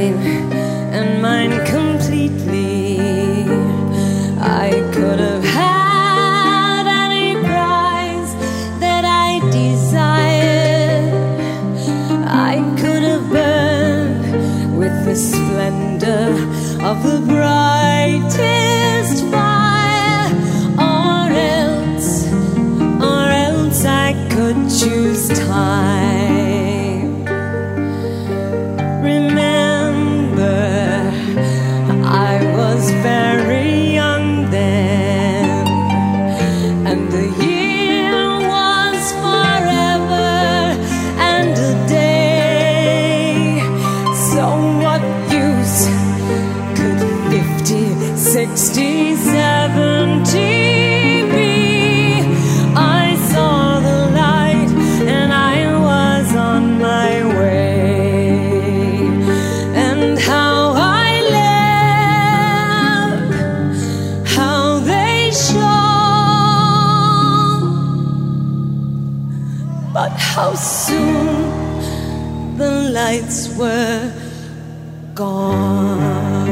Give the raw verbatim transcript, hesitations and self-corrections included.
mine, and mine completely. I could have had any prize that I desired. I could have burned with the splendor of the brightest fire, or else, or else I could choose time. Remember, I was very young then, and the year was forever and a day. So what use could fifty, sixty, seventy be? I saw the light and I was on my way. And how I left, how they shone, but how soon the lights were gone.